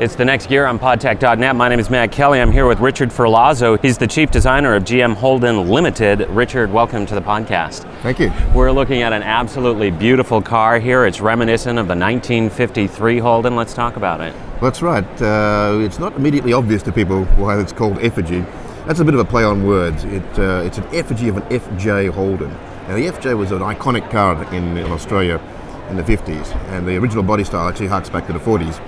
It's The Next Gear on podtech.net. My name is Matt Kelly. I'm here with Richard Ferlazzo. He's the chief designer of GM Holden Limited. Richard, welcome to the podcast. Thank you. We're looking at an absolutely beautiful car here. It's reminiscent of the 1953 Holden. Let's talk about it. That's right. It's not immediately obvious to people why it's called effigy. That's a bit of a play on words. It's an effigy of an FJ Holden. Now, the FJ was an iconic car in Australia in the 50s, and the original body style actually harks back to the 40s.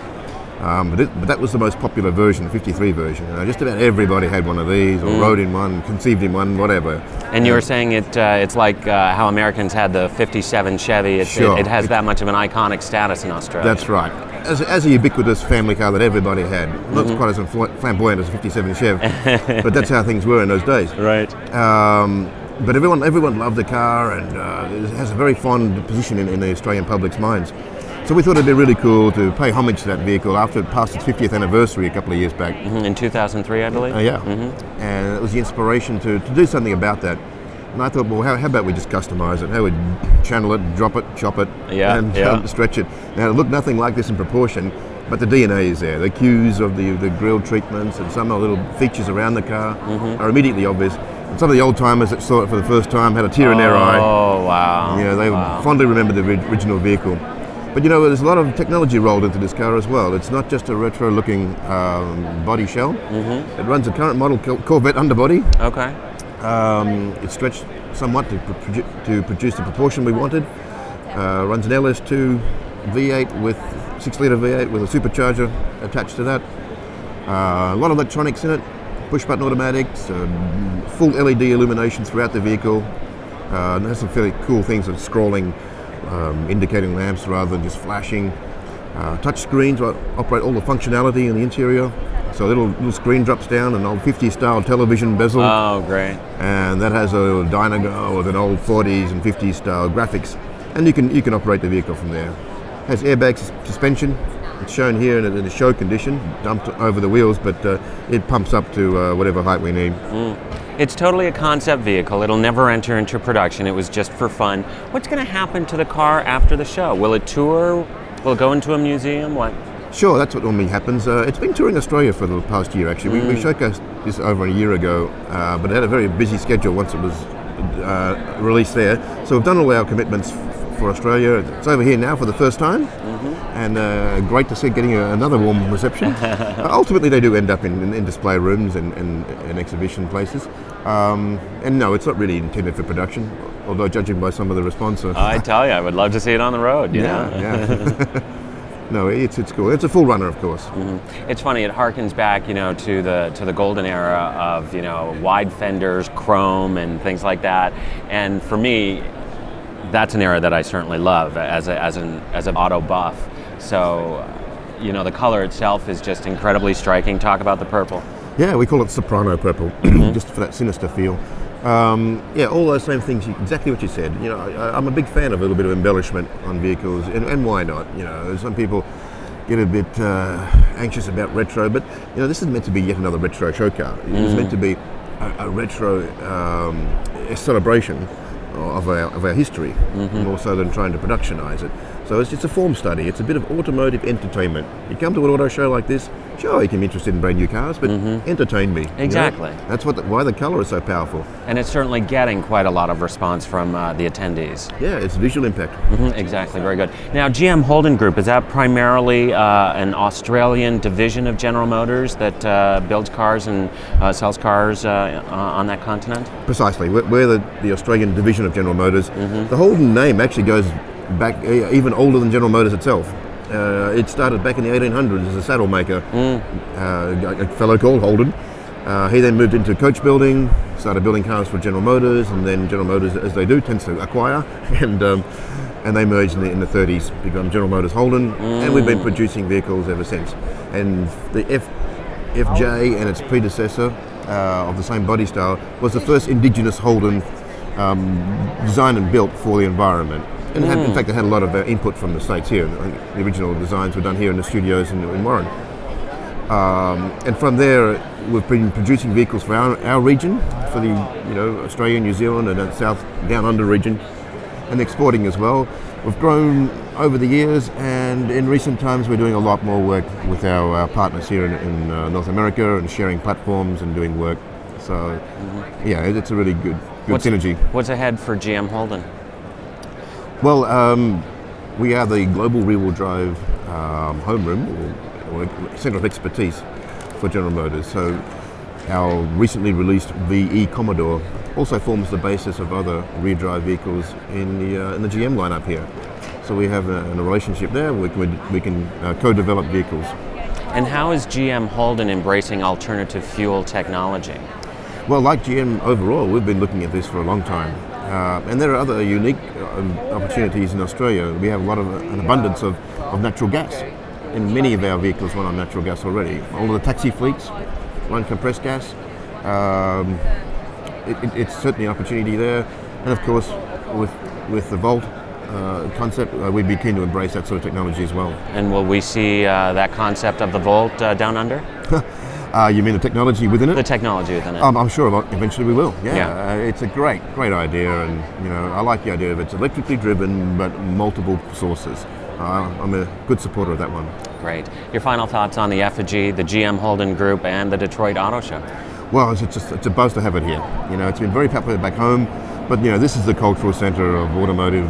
But that was the most popular version, the 53 version. Just about everybody had one of these, or rode in one, conceived in one, whatever. And you were saying it's like how Americans had the 57 Chevy. Sure. It has that much of an iconic status in Australia. That's right. As a ubiquitous family car that everybody had. Not quite as flamboyant as a 57 Chev, but that's how things were in those days. Right. But everyone loved the car, and it has a very fond position in the Australian public's minds. So we thought it'd be really cool to pay homage to that vehicle after it passed its 50th anniversary a couple of years back. In 2003, I believe? Yeah. And it was the inspiration to do something about that. And I thought, well, how about we just customise it? How we channel it, drop it, chop it, and stretch it. Now, it looked nothing like this in proportion, but the DNA is there. The cues of the grille treatments and some of the little features around the car are immediately obvious. And some of the old-timers that saw it for the first time had a tear in their eye. Oh, wow. They fondly remember the original vehicle. But there's a lot of technology rolled into this car as well. It's not just a retro-looking body shell. It runs a current model Corvette underbody. Okay. It's stretched somewhat to produce the proportion we wanted. Runs an LS2 V8 with 6-litre V8 with a supercharger attached to that. A lot of electronics in it. Push-button automatics, full LED illumination throughout the vehicle. It has some fairly cool things of scrolling indicating lamps rather than just flashing. Touch screens operate all the functionality in the interior. So a little screen drops down, an old 50s style television bezel. Oh, great. And that has a Dynago with an old 40s and 50s style graphics. And you can operate the vehicle from there. Has airbag suspension. It's shown here in the show condition, dumped over the wheels, but it pumps up to whatever height we need. It's totally a concept vehicle. It'll never enter into production. It was just for fun. What's going to happen to the car after the show? Will it tour? Will it go into a museum? What? Sure, that's what normally happens. It's been touring Australia for the past year, actually. We showcased this over a year ago, but it had a very busy schedule once it was released there. So we've done all our commitments for Australia. It's over here now for the first time, and great to see getting another warm reception. Ultimately, they do end up in display rooms and exhibition places. And no, it's not really intended for production, although judging by some of the response. I tell you, I would love to see it on the road. Yeah. No, it's cool. It's a full runner, of course. It's funny. It harkens back, to the golden era of wide fenders, chrome, and things like that. And for me, that's an era that I certainly love as an auto buff. So, the color itself is just incredibly striking. Talk about the purple. Yeah, we call it soprano purple, just for that sinister feel. All those same things, exactly what you said. I'm a big fan of a little bit of embellishment on vehicles, and why not? Some people get a bit anxious about retro, but this is meant to be yet another retro show car. It's meant to be a retro celebration of our history, more so than trying to productionize it. So it's a form study. It's a bit of automotive entertainment. You come to an auto show like this, sure, you can be interested in brand new cars, but entertain me. Exactly. That's why the color is so powerful. And it's certainly getting quite a lot of response from the attendees. Yeah, it's visual impact. Exactly, very good. Now, GM Holden Group, is that primarily an Australian division of General Motors that builds cars and sells cars on that continent? Precisely. We're the Australian division of General Motors. The Holden name actually goes back even older than General Motors itself. It started back in the 1800s as a saddle maker, a fellow called Holden. He then moved into coach building, started building cars for General Motors, and then General Motors, as they do, tends to acquire, and they merged in the 30s, become General Motors Holden, and we've been producing vehicles ever since. And the FJ and its predecessor of the same body style was the first indigenous Holden designed and built for the environment. And in fact, it had a lot of input from the States here. I think the original designs were done here in the studios in Warren. And from there, we've been producing vehicles for our region, for the Australia, New Zealand, and the South Down Under region, and exporting as well. we've grown over the years, and in recent times we're doing a lot more work with our partners here in North America and sharing platforms and doing work. So, yeah, it's a really good synergy. What's ahead for GM Holden? Well, we are the global rear-wheel drive homeroom or center of expertise for General Motors. So, our recently released VE Commodore also forms the basis of other rear drive vehicles in the GM lineup here. So we have a relationship there. We can co-develop vehicles. And how is GM Holden embracing alternative fuel technology? Well, like GM overall, we've been looking at this for a long time. And there are other unique opportunities in Australia. We have an abundance of natural gas. And many of our vehicles run on natural gas already. All of the taxi fleets run compressed gas. It's certainly an opportunity there, and of course, with the Volt concept, we'd be keen to embrace that sort of technology as well. And will we see that concept of the Volt down under? You mean the technology within it? The technology within it. I'm sure eventually we will. Yeah, Yeah. It's a great idea, and I like the idea of it's electrically driven but multiple sources. I'm a good supporter of that one. Great. Your final thoughts on the effigy, the GM Holden Group, and the Detroit Auto Show? Well, it's a buzz to have it here. It's been very popular back home, but this is the cultural center of automotive,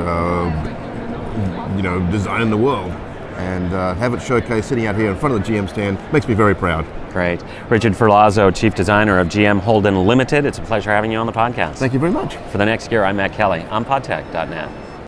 design in the world, and have it showcased sitting out here in front of the GM stand makes me very proud. Great. Richard Ferlazzo, Chief Designer of GM Holden Limited. It's a pleasure having you on the podcast. Thank you very much. For the next year, I'm Matt Kelly on podtech.net.